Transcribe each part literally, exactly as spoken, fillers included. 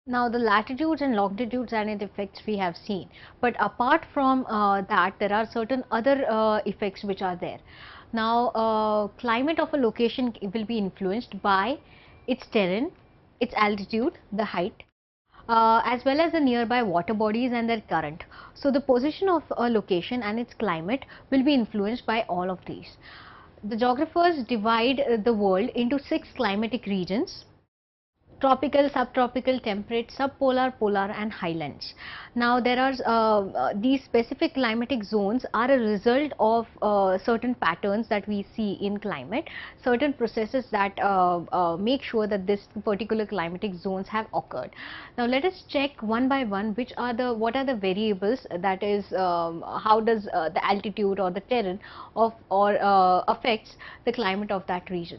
Now the latitudes and longitudes and its effects we have seen, but apart from uh, that there are certain other uh, effects which are there. Now uh, climate of a location will be influenced by its terrain, its altitude, the height, uh, as well as the nearby water bodies and their current. So the position of a location and its climate will be influenced by all of these. The geographers divide uh, the world into six climatic regions: tropical, subtropical, temperate, subpolar, polar and highlands. Now there are uh, uh, these specific climatic zones are a result of uh, certain patterns that we see in climate, certain processes that uh, uh, make sure that this particular climatic zones have occurred. Now let us check one by one which are the what are the variables, that is um, how does uh, the altitude or the terrain of or uh, affects the climate of that region.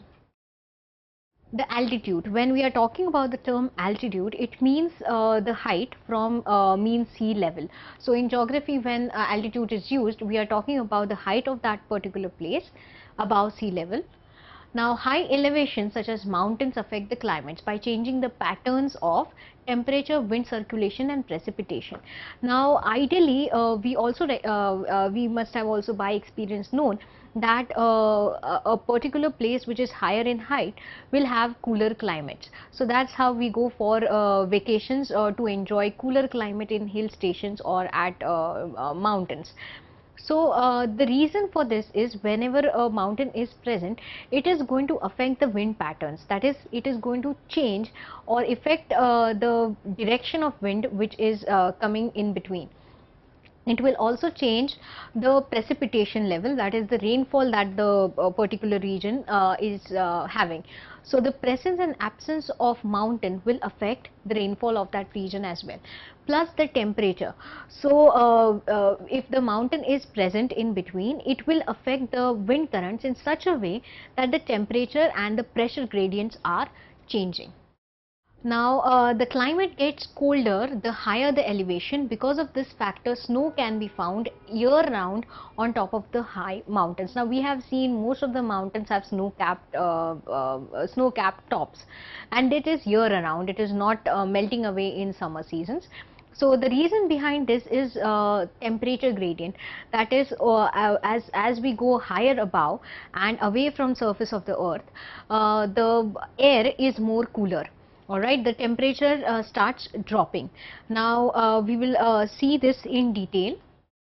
The altitude, when we are talking about the term altitude, it means uh, the height from uh, mean sea level. So in geography, when uh, altitude is used, we are talking about the height of that particular place above sea level. Now high elevations such as mountains affect the climates by changing the patterns of temperature, wind circulation and precipitation. Now ideally uh, we also uh, uh, we must have also by experience known that uh, a, a particular place which is higher in height will have cooler climates. So that's how we go for uh, vacations uh, to enjoy cooler climate in hill stations or at uh, uh, mountains. So uh, the reason for this is whenever a mountain is present, it is going to affect the wind patterns. That is, it is going to change or affect uh, the direction of wind which is uh, coming in between. It will also change the precipitation level, that is the rainfall that the uh, particular region uh, is uh, having. So the presence and absence of mountain will affect the rainfall of that region as well, plus the temperature. So uh, uh, if the mountain is present in between, it will affect the wind currents in such a way that the temperature and the pressure gradients are changing. Now uh, the climate gets colder the higher the elevation. Because of this factor, snow can be found year round on top of the high mountains. Now we have seen most of the mountains have snow capped uh, uh, snow capped tops, and it is year around, it is not uh, melting away in summer seasons. So the reason behind this is uh, temperature gradient, that is uh, as as we go higher above and away from surface of the earth, uh, the air is more cooler. All right, the temperature uh, starts dropping. Now uh, we will uh, see this in detail.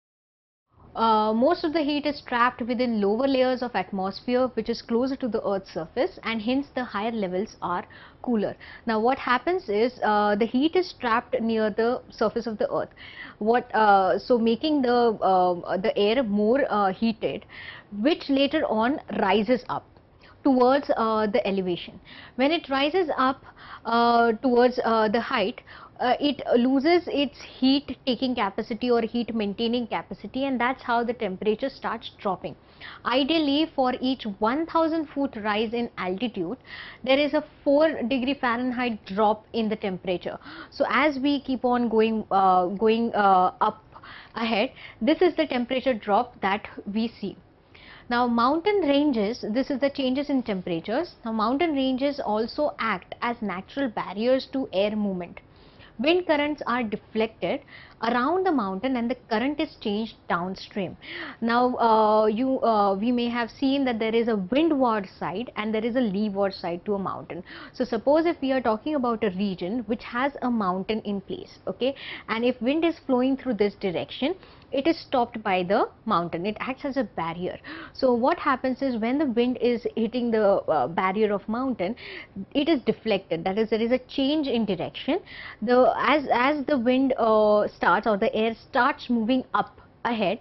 Uh, most of the heat is trapped within lower layers of atmosphere which is closer to the earth's surface, and hence the higher levels are cooler. Now what happens is uh, the heat is trapped near the surface of the earth, what uh, so making the uh, the air more uh, heated, which later on rises up towards uh, the elevation. When it rises up uh, towards uh, the height, uh, it loses its heat taking capacity or heat maintaining capacity, and that's how the temperature starts dropping. Ideally, for each one thousand foot rise in altitude, there is a four degree Fahrenheit drop in the temperature. So as we keep on going uh, going uh, up ahead, this is the temperature drop that we see. Now mountain ranges, this is the changes in temperatures. Now mountain ranges also act as natural barriers to air movement. Wind currents are deflected around the mountain and the current is changed downstream. Now uh, you uh, we may have seen that there is a windward side and there is a leeward side to a mountain. So suppose if we are talking about a region which has a mountain in place, okay, and if wind is flowing through this direction, it is stopped by the mountain, it acts as a barrier. So what happens is when the wind is hitting the uh, barrier of mountain, it is deflected, that is there is a change in direction. The as as the wind uh, starts or the air starts moving up ahead,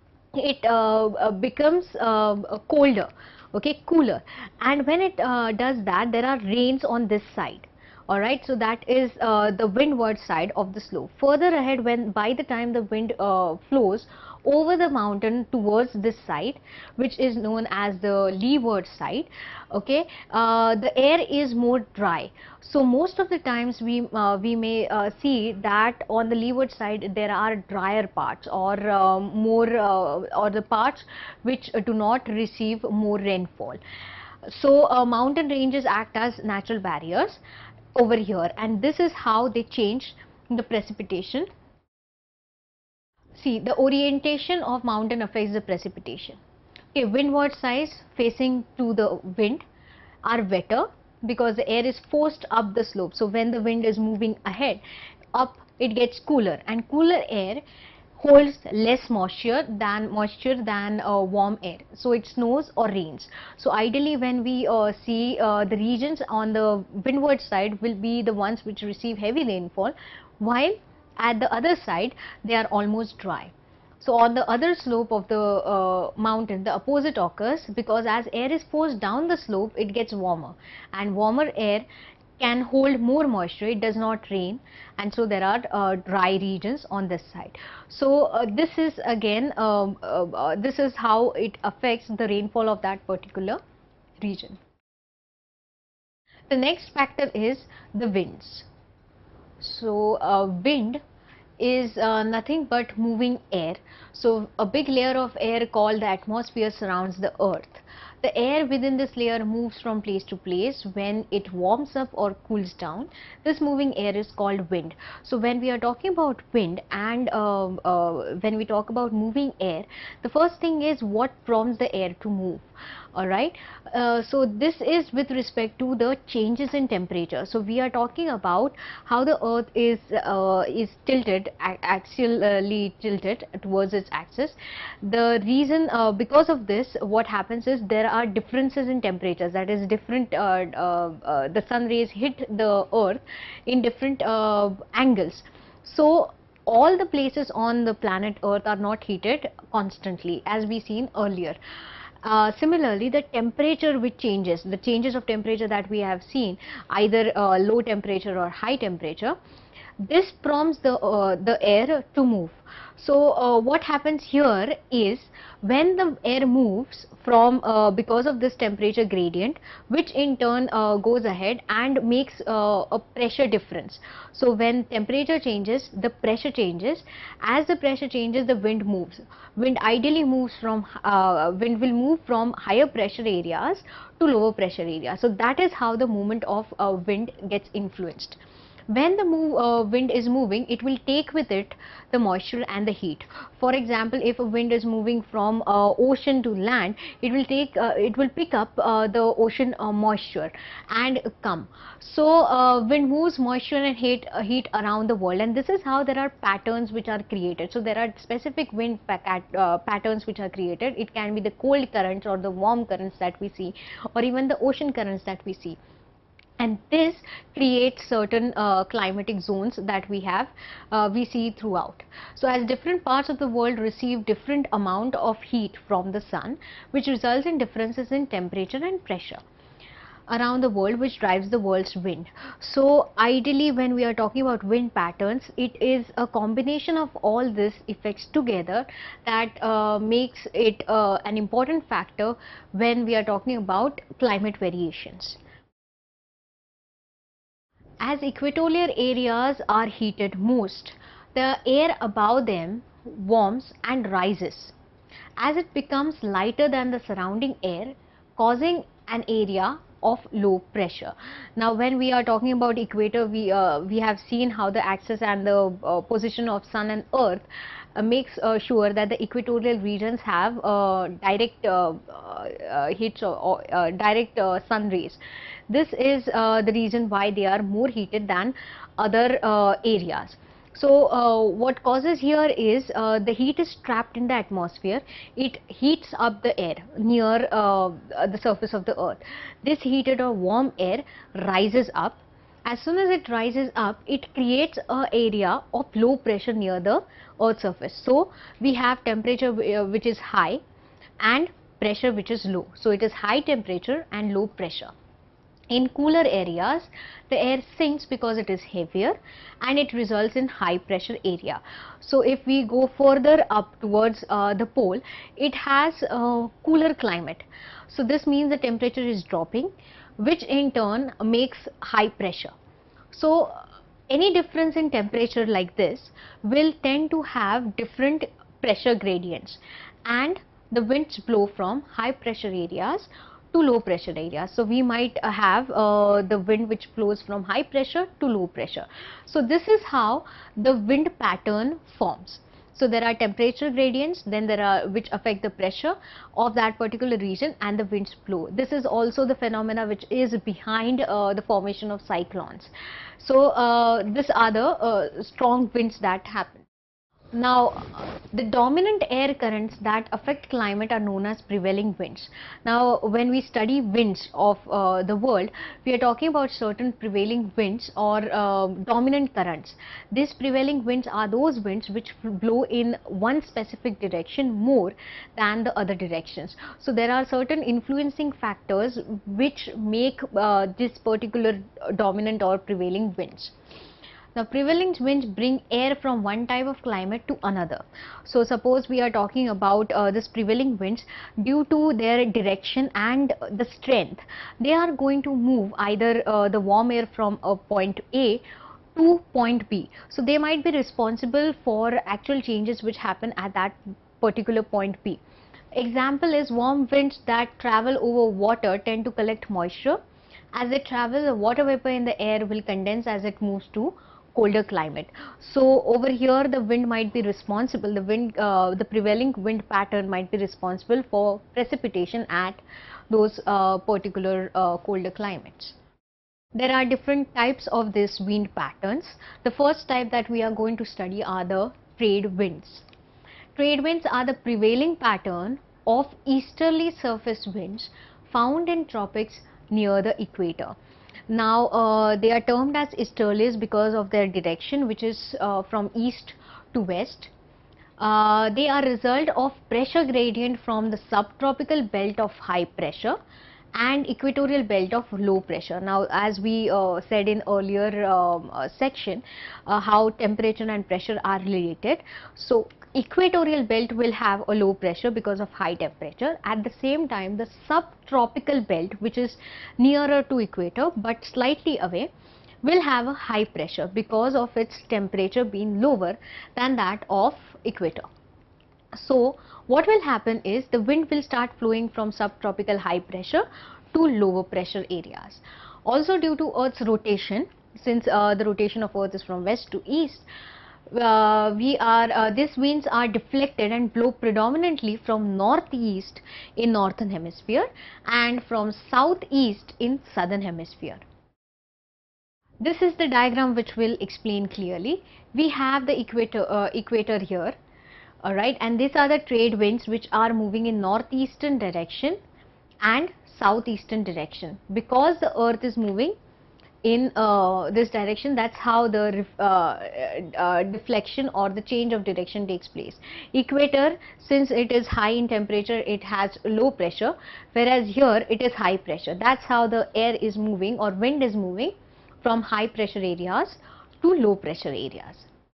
it uh, uh, becomes uh, colder, okay, cooler, and when it uh, does that, there are rains on this side. All right, so that is uh, the windward side of the slope. Further ahead, when by the time the wind uh, flows over the mountain towards this side, which is known as the leeward side, okay, uh, the air is more dry. So most of the times we uh, we may uh, see that on the leeward side there are drier parts, or um, more uh, or the parts which do not receive more rainfall. So uh, mountain ranges act as natural barriers. over here, and this is how they change the precipitation. See, the orientation of mountain affects the precipitation. Okay, windward sides facing to the wind are wetter because the air is forced up the slope. So when the wind is moving ahead up, it gets cooler, and cooler air holds less moisture than moisture than uh, warm air, so it snows or rains. So ideally, when we uh, see uh, the regions on the windward side will be the ones which receive heavy rainfall, while at the other side they are almost dry. So on the other slope of the uh, mountain, the opposite occurs, because as air is forced down the slope, it gets warmer, and warmer air can hold more moisture, it does not rain, and so there are uh, dry regions on this side. So uh, this is again um, uh, uh, this is how it affects the rainfall of that particular region. The next factor is the winds. So uh, wind is uh, nothing but moving air. So a big layer of air called the atmosphere surrounds the earth. The air within this layer moves from place to place when it warms up or cools down. This moving air is called wind. So when we are talking about wind and uh, uh, when we talk about moving air, the first thing is what prompts the air to move. Alright, uh, so this is with respect to the changes in temperature. So we are talking about how the earth is uh, is tilted, axially tilted towards its axis. The reason uh, because of this, what happens is there are differences in temperatures, that is different uh, uh, uh, the sun rays hit the earth in different uh, angles. So all the places on the planet earth are not heated constantly, as we seen earlier. Uh, similarly, the temperature which changes, the changes of temperature that we have seen, either uh, low temperature or high temperature, this prompts the uh, the air to move. So uh, what happens here is, when the air moves from uh, because of this temperature gradient, which in turn uh, goes ahead and makes uh, a pressure difference. So when temperature changes, the pressure changes. As the pressure changes, the wind moves. Wind ideally moves from uh, wind will move from higher pressure areas to lower pressure areas. So that is how the movement of uh, wind gets influenced. When the move, uh, wind is moving, it will take with it the moisture and the heat. For example, if a wind is moving from uh, ocean to land, it will take uh, it will pick up uh, the ocean uh, moisture and come. So uh, wind moves moisture and heat uh, heat around the world, and this is how there are patterns which are created. So there are specific wind pat uh, patterns which are created. It can be the cold currents or the warm currents that we see, or even the ocean currents that we see. And this creates certain uh, climatic zones that we have, uh, we see throughout. So as different parts of the world receive different amount of heat from the sun, which results in differences in temperature and pressure around the world, which drives the world's wind. So ideally, when we are talking about wind patterns, it is a combination of all these effects together that uh, makes it uh, an important factor when we are talking about climate variations. As equatorial areas are heated most, the air above them warms and rises as it becomes lighter than the surrounding air, causing an area of low pressure. Now when we are talking about equator, we uh, we have seen how the axis and the uh, position of sun and earth uh, makes uh, sure that the equatorial regions have uh, direct uh, uh, hits or, or uh, direct uh, sun rays. This is uh, the reason why they are more heated than other uh, areas. So uh, what causes here is uh, the heat is trapped in the atmosphere. It heats up the air near uh, the surface of the earth. This heated or warm air rises up. As soon as it rises up, it creates an area of low pressure near the earth's surface. So we have temperature which is high and pressure which is low. So it is high temperature and low pressure. In cooler areas, the air sinks because it is heavier and it results in high pressure area. So if we go further up towards uh, the pole, it has a cooler climate. So this means the temperature is dropping, which in turn makes high pressure. So any difference in temperature like this will tend to have different pressure gradients, and the winds blow from high pressure areas to low pressure areas. So we might uh, have uh, the wind which flows from high pressure to low pressure. So this is how the wind pattern forms. So there are temperature gradients, then there are which affect the pressure of that particular region and the wind's flow. This is also the phenomena which is behind uh, the formation of cyclones. So uh, these are the uh, strong winds that happen. Now, the dominant air currents that affect climate are known as prevailing winds. Now, when we study winds of uh, the world, we are talking about certain prevailing winds or uh, dominant currents. These prevailing winds are those winds which blow in one specific direction more than the other directions. So, there are certain influencing factors which make uh, this particular dominant or prevailing winds. Now, prevailing winds bring air from one type of climate to another. So, suppose we are talking about uh, this prevailing winds, due to their direction and the strength, they are going to move either uh, the warm air from a point A to point B. So, they might be responsible for actual changes which happen at that particular point B. Example is warm winds that travel over water tend to collect moisture. As they travel, the water vapor in the air will condense as it moves to colder climate. So over here the wind might be responsible, the wind, uh, the prevailing wind pattern might be responsible for precipitation at those uh, particular uh, colder climates. There are different types of these wind patterns. The first type that we are going to study are the trade winds. Trade winds are the prevailing pattern of easterly surface winds found in tropics near the equator. Now uh, they are termed as easterlies because of their direction, which is uh, from east to west. Uh, they are result of pressure gradient from the subtropical belt of high pressure and equatorial belt of low pressure. Now, as we uh, said in earlier um, uh, section, uh, how temperature and pressure are related. So equatorial belt will have a low pressure because of high temperature. At the same time, the subtropical belt, which is nearer to equator but slightly away, will have a high pressure because of its temperature being lower than that of equator. So what will happen is the wind will start flowing from subtropical high pressure to lower pressure areas. Also, due to Earth's rotation, since uh, the rotation of Earth is from west to east, uh, we are uh, these winds are deflected and blow predominantly from northeast in northern hemisphere and from southeast in southern hemisphere. This is the diagram which will explain clearly. We have the equator uh, equator here. Alright, and these are the trade winds which are moving in northeastern direction and southeastern direction. Because the earth is moving in uh, this direction, that's how the uh, uh, deflection or the change of direction takes place. Equator, since it is high in temperature, it has low pressure, whereas here it is high pressure. That's how the air is moving or wind is moving from high pressure areas to low pressure areas.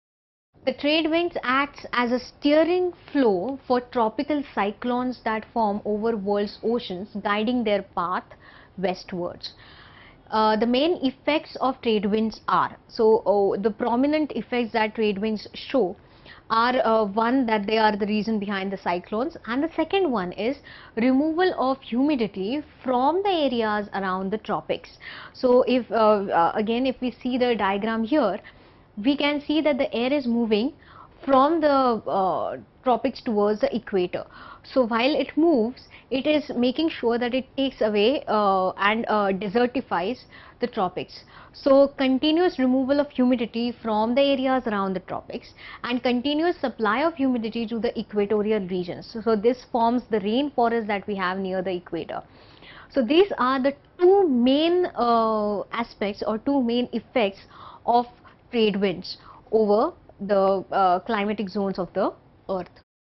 The trade winds acts as a steering flow for tropical cyclones that form over world's oceans, guiding their path westwards. Uh, the main effects of trade winds are, so oh, the prominent effects that trade winds show are uh, one, that they are the reason behind the cyclones, and the second one is removal of humidity from the areas around the tropics. So if uh, uh, again if we see the diagram here, we can see that the air is moving from the uh, tropics towards the equator. So while it moves, it is making sure that it takes away uh, and uh, desertifies the tropics. So continuous removal of humidity from the areas around the tropics and continuous supply of humidity to the equatorial regions. So, so this forms the rainforest that we have near the equator. So these are the two main uh, aspects or two main effects of trade winds over the uh, climatic zones of the earth.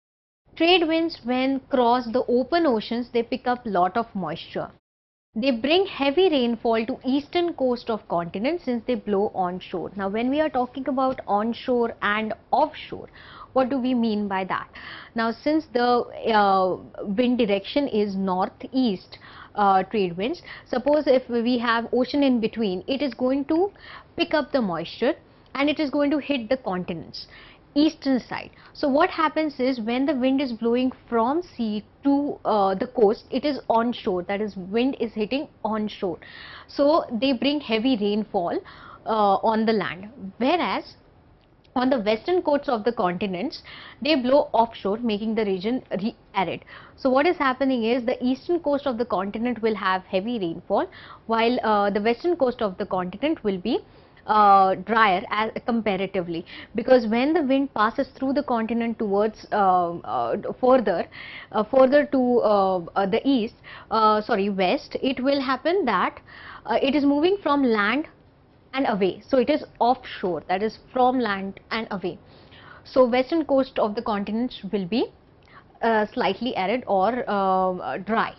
Trade winds, when cross the open oceans, they pick up lot of moisture. They bring heavy rainfall to eastern coast of continent since they blow onshore. Now when we are talking about onshore and offshore, what do we mean by that? Now since the uh, wind direction is northeast uh, trade winds, suppose if we have ocean in between, it is going to pick up the moisture and it is going to hit the continents. eastern side. So what happens is, when the wind is blowing from sea to uh, the coast, it is onshore, that is, wind is hitting onshore, so they bring heavy rainfall uh, on the land. Whereas on the western coasts of the continents, they blow offshore, making the region arid. So what is happening is, the eastern coast of the continent will have heavy rainfall, while uh, the western coast of the continent will be uh, drier as comparatively, because when the wind passes through the continent towards uh, uh, further uh, further to uh, uh, the east, uh, sorry west, it will happen that uh, it is moving from land and away, so it is offshore, that is from land and away. So western coast of the continent will be uh, slightly arid or uh, dry.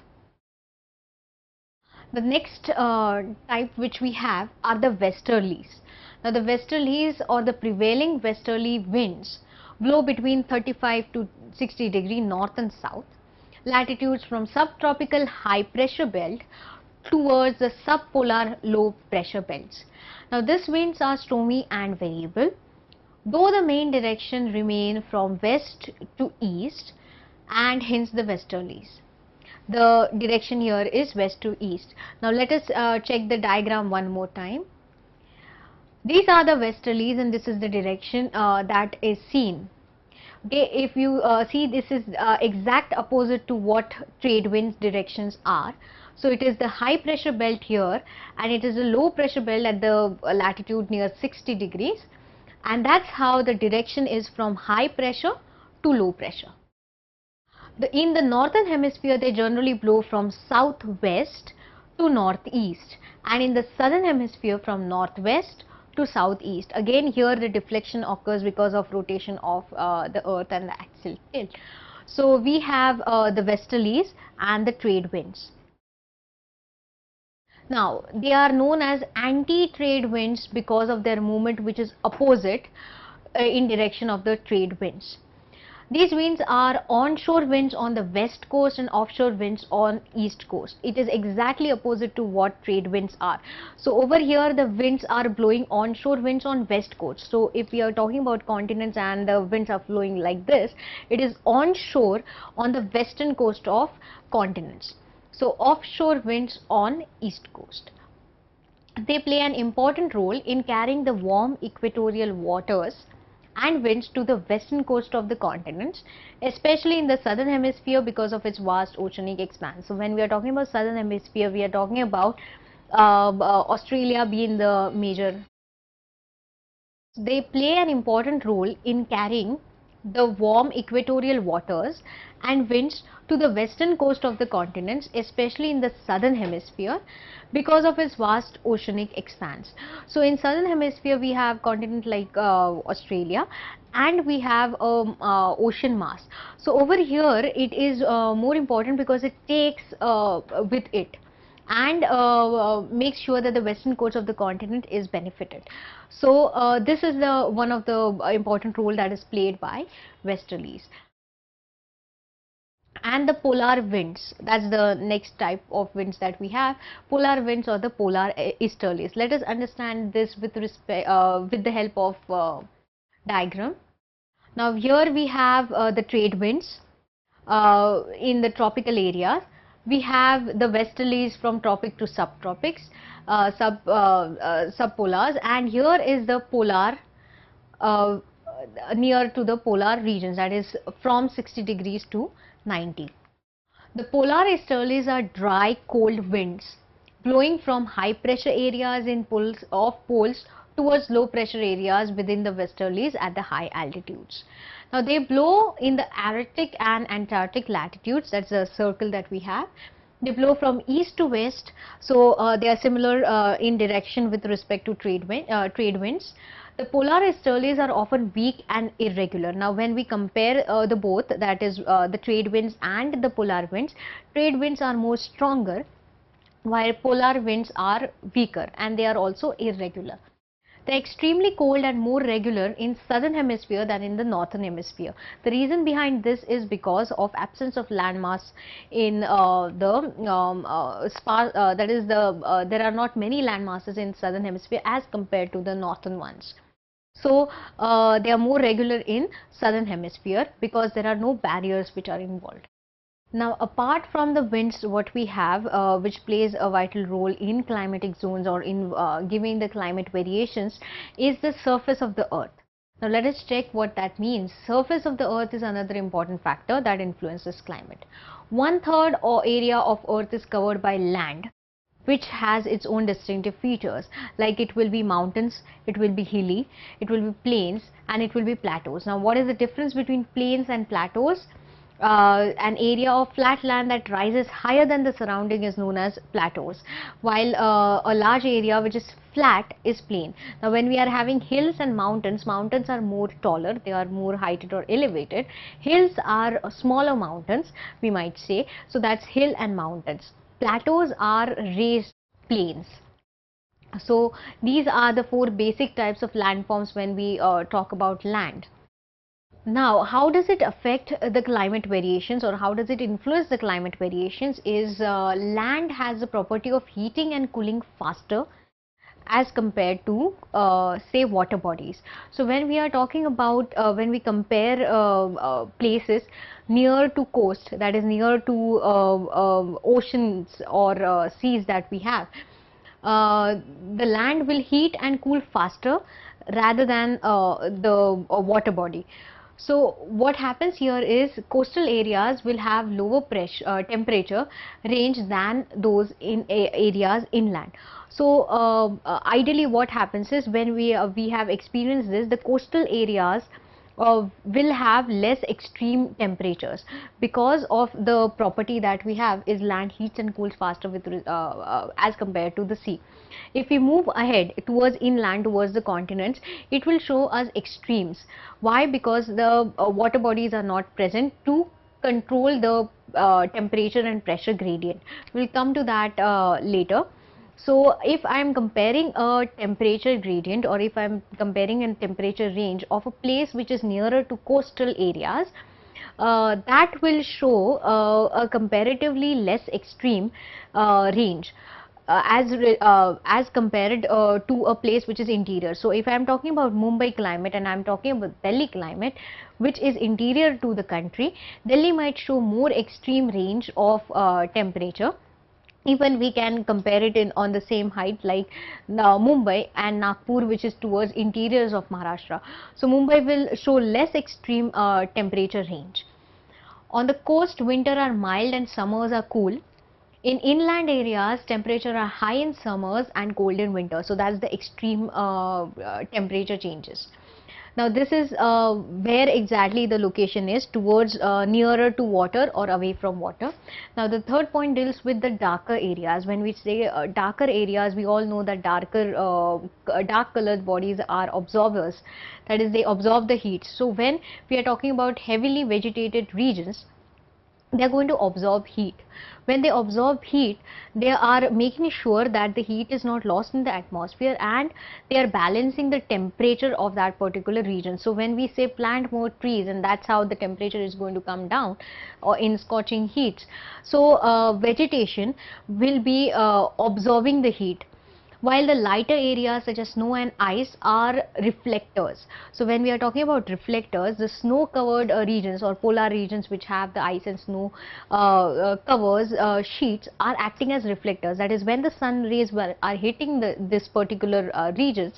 The next uh, type which we have are the westerlies. Now the westerlies, or the prevailing westerly winds, blow between thirty-five to sixty degree north and south latitudes from subtropical high pressure belt towards the subpolar low pressure belts. Now these winds are stormy and variable, though the main direction remain from west to east, and hence the westerlies. The direction here is west to east. Now let us uh, check the diagram one more time. These are the westerlies and this is the direction uh, that is seen. Okay, if you uh, see, this is uh, exact opposite to what trade winds directions are. So it is the high pressure belt here, and it is a low pressure belt at the latitude near sixty degrees, and that's how the direction is from high pressure to low pressure. The, in the northern hemisphere, they generally blow from southwest to northeast, and in the southern hemisphere from northwest to southeast. Again, here the deflection occurs because of rotation of uh, the earth and the axial tilt. So we have uh, the westerlies and the trade winds. Now they are known as anti-trade winds because of their movement, which is opposite uh, in direction of the trade winds. These winds are onshore winds on the west coast and offshore winds on east coast. It is exactly opposite to what trade winds are. So over here the winds are blowing onshore winds on west coast. So if we are talking about continents and the winds are flowing like this, it is onshore on the western coast of continents. So offshore winds on east coast. They play an important role in carrying the warm equatorial waters and winds to the western coast of the continents, especially in the southern hemisphere because of its vast oceanic expanse. So when we are talking about southern hemisphere, we are talking about uh, uh, Australia being the major. They play an important role in carrying the warm equatorial waters and winds to the western coast of the continents, especially in the southern hemisphere because of its vast oceanic expanse. So in southern hemisphere we have continent like uh, Australia, and we have um, uh, ocean mass. So over here it is uh, more important because it takes uh, with it and uh, uh, makes sure that the western coast of the continent is benefited. So uh, this is the one of the important role that is played by westerlies. And the polar winds, that's the next type of winds that we have, polar winds or the polar easterlies. Let us understand this with respect uh, with the help of uh, diagram. Now here we have uh, the trade winds uh, in the tropical areas. We have the westerlies from tropic to subtropics, uh, sub uh, uh, subpolars, and here is the polar uh, near to the polar regions, that is from sixty degrees to ninety. The polar easterlies are dry, cold winds blowing from high pressure areas in poles of poles towards low pressure areas within the westerlies at the high altitudes. Now they blow in the Arctic and Antarctic latitudes, that's the circle that we have. They blow from east to west, so uh, they are similar uh, in direction with respect to trade, wind, uh, trade winds. The polar easterlies are often weak and irregular. Now when we compare uh, the both, that is uh, the trade winds and the polar winds, trade winds are more stronger while polar winds are weaker, and they are also irregular. They are extremely cold and more regular in southern hemisphere than in the northern hemisphere. The reason behind this is because of absence of landmass in uh, the um, uh, spa, uh, that is the uh, there are not many land masses in southern hemisphere as compared to the northern ones. So uh, they are more regular in southern hemisphere because there are no barriers which are involved. Now, apart from the winds, what we have, uh, which plays a vital role in climatic zones or in uh, giving the climate variations, is the surface of the earth. Now, let us check what that means. Surface of the earth is another important factor that influences climate. One third or area of earth is covered by land, which has its own distinctive features, like it will be mountains, it will be hilly, it will be plains, and it will be plateaus. Now, what is the difference between plains and plateaus? Uh, an area of flat land that rises higher than the surrounding is known as plateaus, while uh, a large area which is flat is plain. Now, when we are having hills and mountains, mountains are more taller, they are more heighted or elevated. Hills are smaller mountains, we might say, so that's hill and mountains. Plateaus are raised plains. So these are the four basic types of landforms when we uh, talk about land. Now, how does it affect the climate variations, or how does it influence the climate variations is uh, land has the property of heating and cooling faster as compared to uh, say water bodies. So when we are talking about uh, when we compare uh, uh, places near to coast, that is near to uh, uh, oceans or uh, seas that we have, uh, the land will heat and cool faster rather than uh, the uh, water body. So what happens here is coastal areas will have lower pressure uh, temperature range than those in areas inland. So uh, uh, ideally what happens is when we uh, we have experienced this, the coastal areas uh, will have less extreme temperatures because of the property that we have is land heats and cools faster with uh, uh, as compared to the sea. If we move ahead towards inland, towards the continents, it will show us extremes. Why? Because the uh, water bodies are not present to control the uh, temperature and pressure gradient. We'll come to that uh, later. So if I am comparing a temperature gradient, or if I am comparing a temperature range of a place which is nearer to coastal areas, uh, that will show uh, a comparatively less extreme uh, range. Uh, as uh, as compared uh, to a place which is interior. So if I am talking about Mumbai climate and I am talking about Delhi climate, which is interior to the country, Delhi might show more extreme range of uh, temperature. Even we can compare it in on the same height like uh, Mumbai and Nagpur, which is towards interiors of Maharashtra. So Mumbai will show less extreme uh, temperature range. On the coast, winter are mild and summers are cool. In inland areas, temperature are high in summers and cold in winter. So that's the extreme uh, uh, temperature changes. Now this is uh, where exactly the location is, towards uh, nearer to water or away from water. Now the third point deals with the darker areas. When we say uh, darker areas, we all know that darker uh, dark colored bodies are absorbers, that is they absorb the heat. So when we are talking about heavily vegetated regions, they are going to absorb heat. When they absorb heat, they are making sure that the heat is not lost in the atmosphere, and they are balancing the temperature of that particular region. So when we say plant more trees, and that's how the temperature is going to come down or in scorching heats. So uh, vegetation will be uh, absorbing the heat, while the lighter areas such as snow and ice are reflectors. So when we are talking about reflectors, the snow covered uh, regions or polar regions which have the ice and snow uh, uh, covers uh, sheets are acting as reflectors. That is, when the sun rays were, are hitting the, this particular uh, regions,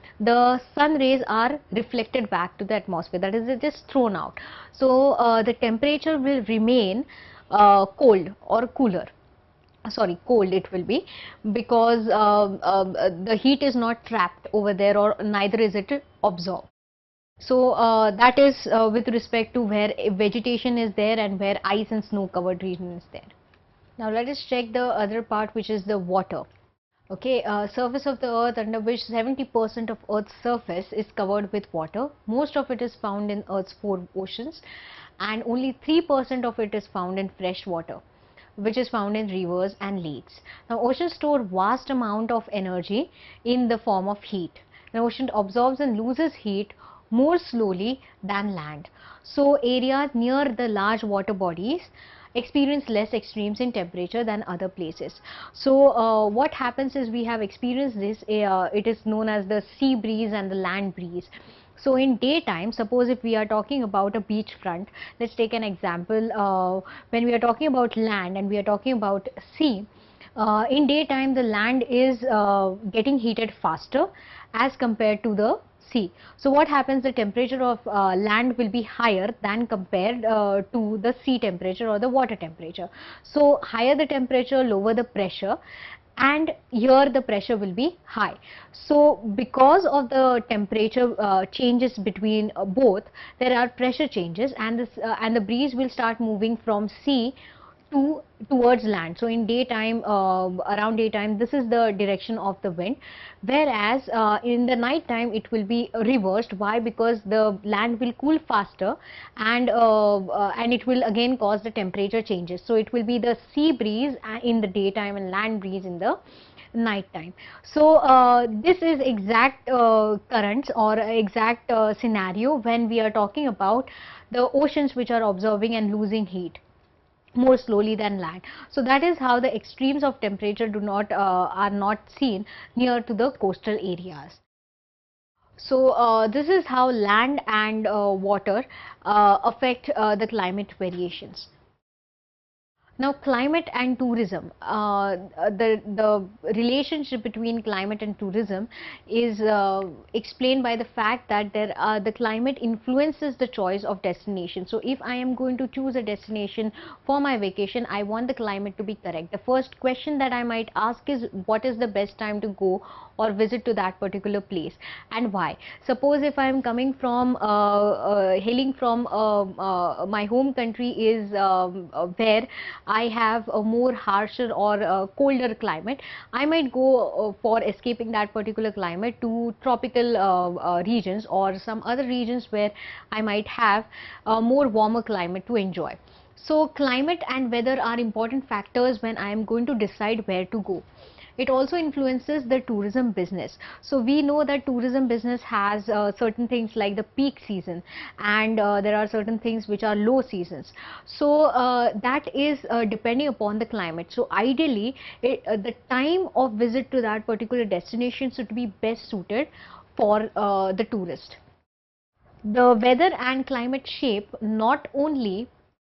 the sun rays are reflected back to the atmosphere, that is, it is thrown out. So uh, the temperature will remain uh, cold or cooler. Sorry, cold it will be, because uh, uh, the heat is not trapped over there, or neither is it absorbed. So uh, that is uh, with respect to where vegetation is there and where ice and snow covered region is there. Now let us check the other part, which is the water. Okay, uh, surface of the earth, under which seventy percent of earth's surface is covered with water. Most of it is found in earth's four oceans, and only three percent of it is found in fresh water, which is found in rivers and lakes. Now oceans store vast amount of energy in the form of heat. The ocean absorbs and loses heat more slowly than land. So areas near the large water bodies experience less extremes in temperature than other places. So uh, what happens is we have experienced this, uh, it is known as the sea breeze and the land breeze. So in daytime, suppose if we are talking about a beach front, let's take an example, uh, when we are talking about land and we are talking about sea, uh, in daytime the land is uh, getting heated faster as compared to the sea. So what happens, the temperature of uh, land will be higher than compared uh, to the sea temperature or the water temperature. So higher the temperature, lower the pressure, and here the pressure will be high. So because of the temperature uh, changes between uh, both, there are pressure changes, and this uh, and the breeze will start moving from sea to towards land. So in daytime, uh, around daytime, this is the direction of the wind, whereas uh, in the night time it will be reversed. Why? Because the land will cool faster, and uh, uh, and it will again cause the temperature changes. So it will be the sea breeze in the daytime and land breeze in the night time. So uh, this is exact uh, currents or exact uh, scenario when we are talking about the oceans which are observing and losing heat more slowly than land. So that is how the extremes of temperature do not uh, are not seen near to the coastal areas. So uh, this is how land and uh, water uh, affect uh, the climate variations. Now, climate and tourism, uh, the, the relationship between climate and tourism is uh, explained by the fact that there are, the climate influences the choice of destination. So, if I am going to choose a destination for my vacation, I want the climate to be correct. The first question that I might ask is, what is the best time to go or visit to that particular place, and why? Suppose if I am coming from, uh, uh, hailing from uh, uh, my home country is um, uh, where I have a more harsher or uh, colder climate, I might go uh, for escaping that particular climate to tropical uh, uh, regions or some other regions where I might have a more warmer climate to enjoy. So climate and weather are important factors when I am going to decide where to go. It also influences the tourism business. So we know that tourism business has uh, certain things like the peak season, and uh, there are certain things which are low seasons. So uh, that is uh, depending upon the climate. So ideally, it, uh, the time of visit to that particular destination should be best suited for uh, the tourist. The weather and climate shape not only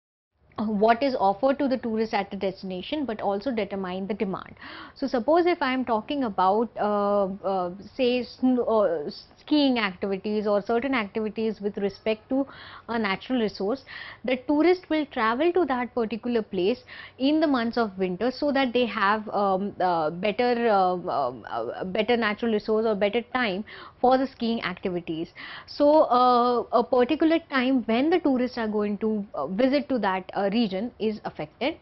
what is offered to the tourist at the destination, but also determine the demand. So suppose if I am talking about uh, uh, say uh, skiing activities or certain activities with respect to a natural resource, the tourist will travel to that particular place in the months of winter so that they have um, uh, better uh, uh, better natural resource or better time for the skiing activities. So uh, a particular time when the tourists are going to uh, visit to that uh, region is affected,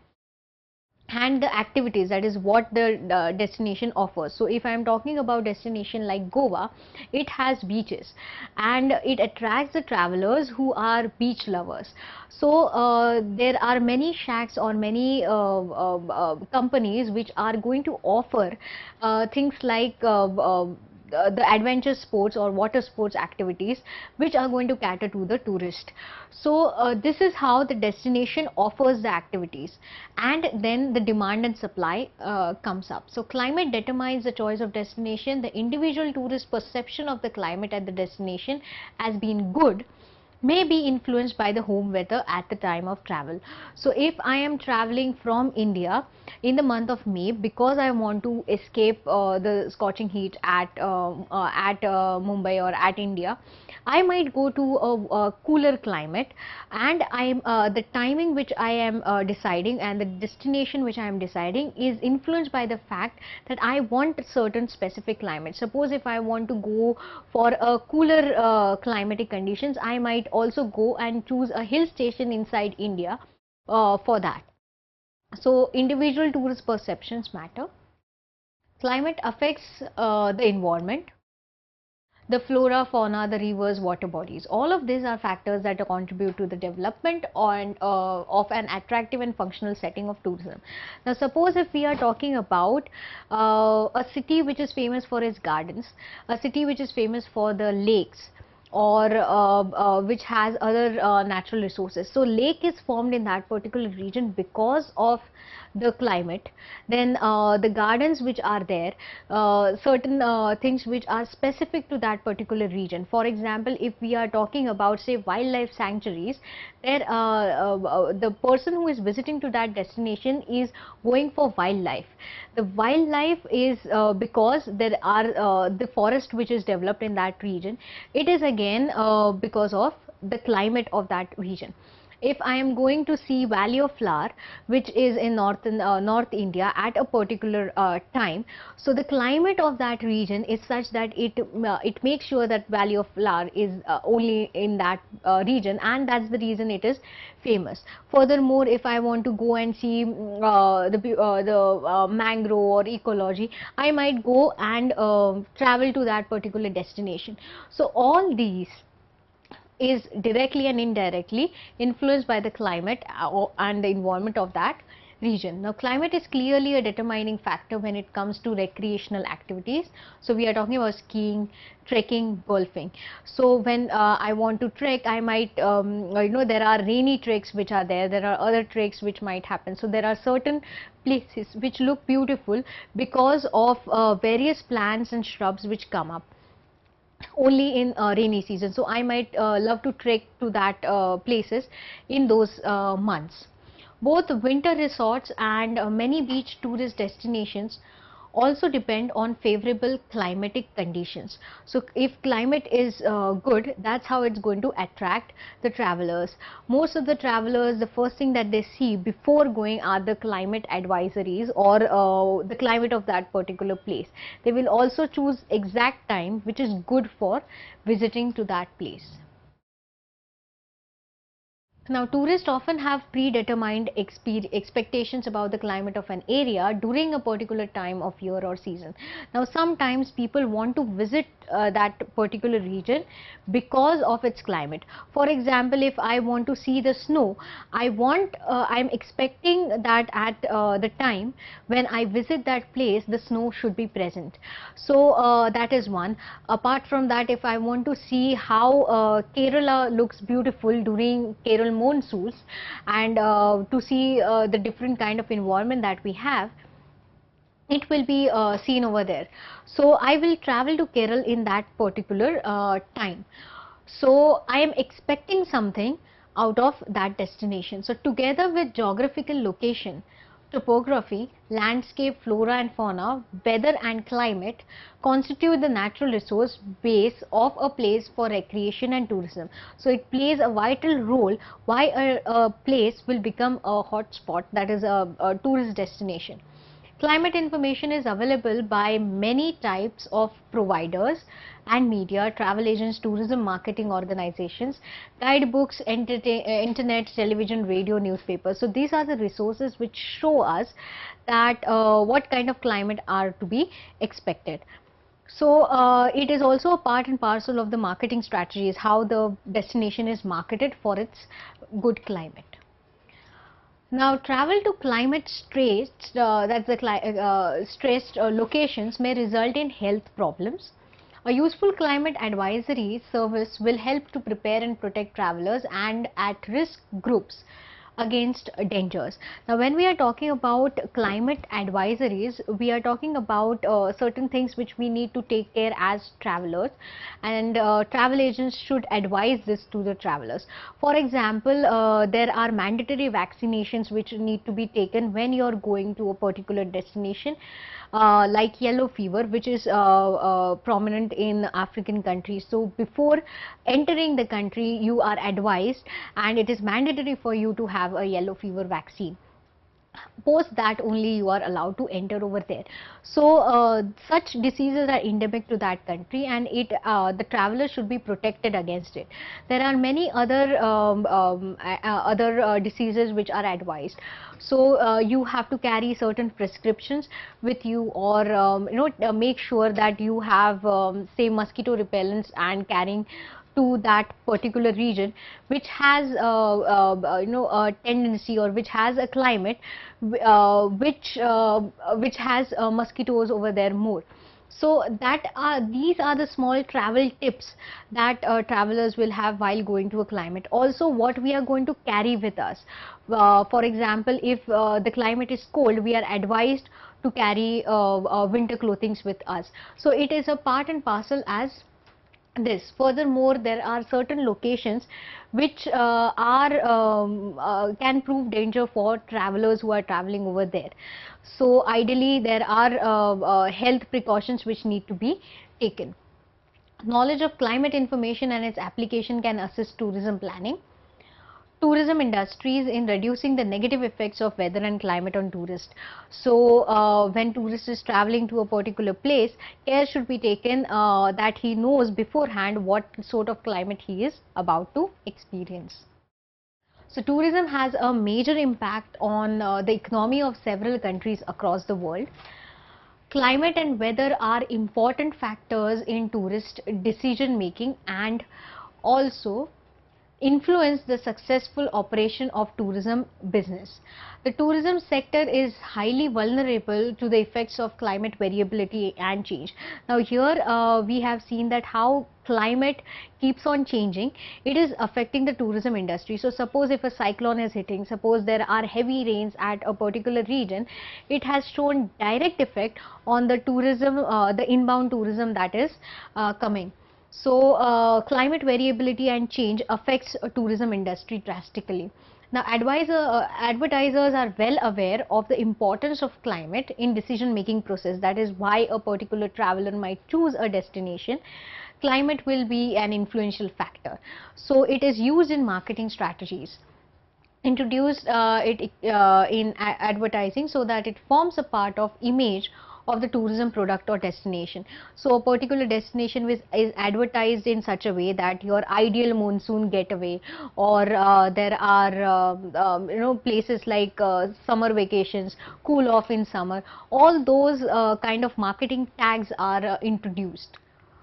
and the activities, that is what the uh, destination offers. So if I am talking about destination like Goa, it has beaches and it attracts the travelers who are beach lovers. So uh, there are many shacks or many uh, uh, uh, companies which are going to offer uh, things like uh, uh, Uh, the adventure sports or water sports activities which are going to cater to the tourist. So uh, this is how the destination offers the activities, and then the demand and supply uh, comes up. So climate determines the choice of destination. The individual tourist perception of the climate at the destination as being good may be influenced by the home weather at the time of travel. So if I am traveling from India in the month of May because I want to escape uh, the scorching heat at uh, uh, at uh, Mumbai or at India, I might go to a, a cooler climate, and I am uh, the timing which I am uh, deciding and the destination which I am deciding is influenced by the fact that I want certain specific climate. Suppose if I want to go for a cooler uh, climatic conditions, I might also go and choose a hill station inside India uh, for that. So individual tourist perceptions matter. Climate affects uh, the environment, the flora, fauna, the rivers, water bodies. All of these are factors that contribute to the development on, uh, of an attractive and functional setting of tourism. Now suppose if we are talking about uh, a city which is famous for its gardens, a city which is famous for the lakes, or uh, uh, which has other uh, natural resources. So lake is formed in that particular region because of the climate. Then uh, the gardens which are there, uh, certain uh, things which are specific to that particular region. For example, if we are talking about, say, wildlife sanctuaries, there uh, uh, uh, the person who is visiting to that destination is going for wildlife. The wildlife is uh, because there are uh, the forest which is developed in that region. It is again uh, because of the climate of that region. If I am going to see Valley of Flower, which is in northern uh, North India at a particular uh, time, so the climate of that region is such that it uh, it makes sure that Valley of Flower is uh, only in that uh, region, and that's the reason it is famous. Furthermore, if I want to go and see uh, the uh, the uh, mangrove or ecology, I might go and uh, travel to that particular destination. So all these is directly and indirectly influenced by the climate and the environment of that region. Now, climate is clearly a determining factor when it comes to recreational activities. So, we are talking about skiing, trekking, golfing. So, when uh, I want to trek, I might, um, you know, there are rainy treks which are there, there are other treks which might happen. So, there are certain places which look beautiful because of uh, various plants and shrubs which come up only in uh, rainy season. So I might uh, love to trek to that uh, places in those uh, months. Both winter resorts and uh, many beach tourist destinations also depend on favorable climatic conditions. So if climate is uh, good, that's how it's going to attract the travelers. Most of the travelers, the first thing that they see before going are the climate advisories or uh, the climate of that particular place. They will also choose exact time which is good for visiting to that place. Now, tourists often have predetermined expectations about the climate of an area during a particular time of year or season. Now, sometimes people want to visit uh, that particular region because of its climate. For example, if I want to see the snow, I want, uh, I'm expecting that at uh, the time when I visit that place, the snow should be present. So, uh, that is one. Apart from that, if I want to see how uh, Kerala looks beautiful during Kerala monsoons and uh, to see uh, the different kind of environment that we have, it will be uh, seen over there. So I will travel to Kerala in that particular uh, time. So I am expecting something out of that destination. So together with geographical location, topography, landscape, flora and fauna, weather and climate constitute the natural resource base of a place for recreation and tourism. So it plays a vital role why a, a place will become a hot spot, that is a, a tourist destination. Climate information is available by many types of providers and media, travel agents, tourism marketing organizations, guidebooks, internet, television, radio, newspapers. So these are the resources which show us that uh, what kind of climate are to be expected. So uh, it is also a part and parcel of the marketing strategies, how the destination is marketed for its good climate. Now, travel to climate stressed, uh, that's the uh, stressed uh, locations may result in health problems. A useful climate advisory service will help to prepare and protect travelers and at-risk groups against dangers. Now, when we are talking about climate advisories, we are talking about uh, certain things which we need to take care as travelers, and uh, travel agents should advise this to the travelers. For example, uh, there are mandatory vaccinations which need to be taken when you are going to a particular destination. Uh, like yellow fever, which is uh, uh, prominent in African countries. So before entering the country, you are advised, and it is mandatory for you to have a yellow fever vaccine. Post that only you are allowed to enter over there. So uh, such diseases are endemic to that country, and it uh, the traveler should be protected against it. There are many other um, um, uh, other uh, diseases which are advised. So uh, you have to carry certain prescriptions with you, or um, you know uh, make sure that you have um, say mosquito repellents and carrying to that particular region which has uh, uh, you know a tendency, or which has a climate uh, which uh, which has uh, mosquitoes over there more. So that are these are the small travel tips that uh, travelers will have while going to a climate. Also, what we are going to carry with us. Uh, for example, if uh, the climate is cold, we are advised to carry uh, uh, winter clothing with us. So it is a part and parcel as this. Furthermore, there are certain locations which uh, are um, uh, can prove danger for travelers who are traveling over there. So ideally there are uh, uh, health precautions which need to be taken. Knowledge of climate information and its application can assist tourism planning. Tourism industries in reducing the negative effects of weather and climate on tourists. So uh, when tourist is traveling to a particular place, care should be taken uh, that he knows beforehand what sort of climate he is about to experience. So tourism has a major impact on uh, the economy of several countries across the world. Climate and weather are important factors in tourist decision making and also influence the successful operation of tourism business. The tourism sector is highly vulnerable to the effects of climate variability and change. Now here uh, we have seen that how climate keeps on changing, it is affecting the tourism industry. So suppose if a cyclone is hitting, suppose there are heavy rains at a particular region, it has shown direct effect on the tourism, uh, the inbound tourism that is uh, coming. So uh, climate variability and change affects a tourism industry drastically. Now advisor, uh, advertisers are well aware of the importance of climate in decision making process. That is why a particular traveler might choose a destination. Climate will be an influential factor. So it is used in marketing strategies. Introduced uh, it uh, in advertising so that it forms a part of image of the tourism product or destination. So a particular destination is, is advertised in such a way that your ideal monsoon getaway, or uh, there are uh, um, you know places like uh, summer vacations, cool off in summer, all those uh, kind of marketing tags are uh, introduced.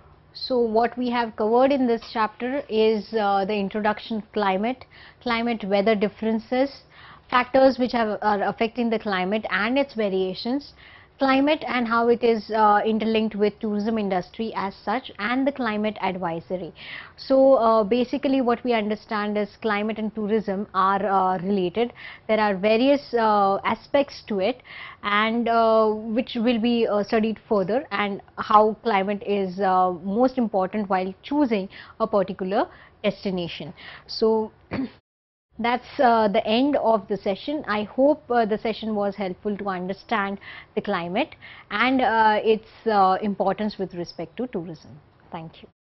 So what we have covered in this chapter is uh, the introduction of climate, climate weather differences, factors which have, are affecting the climate and its variations, climate and how it is uh, interlinked with tourism industry as such, and the climate advisory. So uh, basically what we understand is climate and tourism are uh, related. There are various uh, aspects to it, and uh, which will be uh, studied further, and how climate is uh, most important while choosing a particular destination. So that's uh, the end of the session. I hope uh, the session was helpful to understand the climate and uh, its uh, importance with respect to tourism. Thank you.